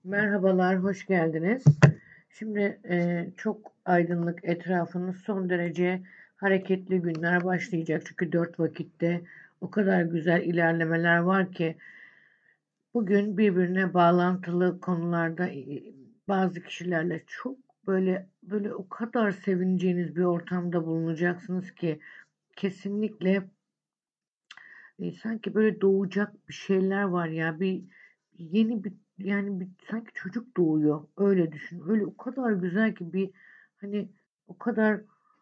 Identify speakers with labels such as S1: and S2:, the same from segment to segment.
S1: Merhabalar, hoş geldiniz. Şimdi çok aydınlık, etrafınız son derece hareketli günler başlayacak. Çünkü 4 vakitte o kadar güzel ilerlemeler var ki bugün birbirine bağlantılı konularda bazı kişilerle çok böyle o kadar sevineceğiniz bir ortamda bulunacaksınız ki kesinlikle sanki böyle doğacak bir şeyler var ya. Yeni bir yani sanki çocuk doğuyor. Öyle düşün. Öyle o kadar güzel ki hani o kadar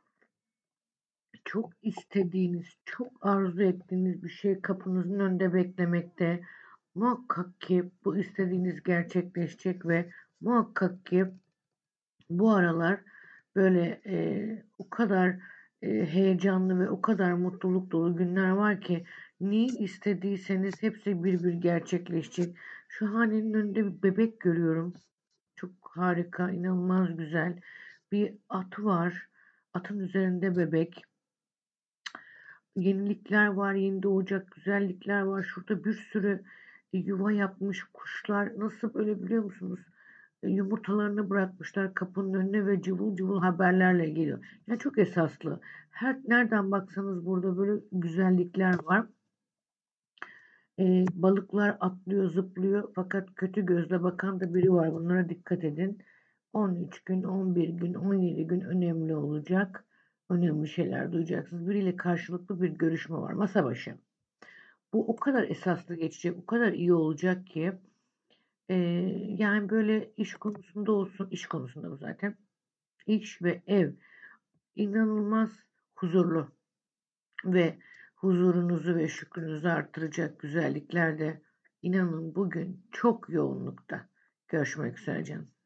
S1: çok istediğiniz, çok arzu ettiğiniz bir şey kapınızın önünde beklemekte. Muhakkak ki bu istediğiniz gerçekleşecek ve muhakkak ki bu aralar böyle o kadar heyecanlı ve o kadar mutluluk dolu günler var ki neyi istediyseniz hepsi bir bir gerçekleşecek. Şu hanenin önünde bir bebek görüyorum. Çok harika, inanılmaz güzel. Bir at var. Atın üzerinde bebek. Yenilikler var, yeni doğacak güzellikler var. Şurada bir sürü yuva yapmış kuşlar. Nasıl böyle biliyor musunuz? Yumurtalarını bırakmışlar kapının önüne ve cıvıl cıvıl haberlerle geliyor. Yani çok esaslı. Her nereden baksanız burada böyle güzellikler var. Balıklar atlıyor, zıplıyor fakat kötü gözle bakan da biri var. Bunlara dikkat edin. 13 gün, 11 gün, 17 gün önemli olacak. Önemli şeyler duyacaksınız. Biriyle karşılıklı bir görüşme var. Masa başı. Bu o kadar esaslı geçecek, o kadar iyi olacak ki e, yani böyle iş konusunda olsun, iş konusunda bu zaten. İş ve ev inanılmaz huzurlu ve huzurunuzu ve şükrünüzü artıracak güzellikler de inanın bugün çok yoğunlukta. Görüşmek üzere canım.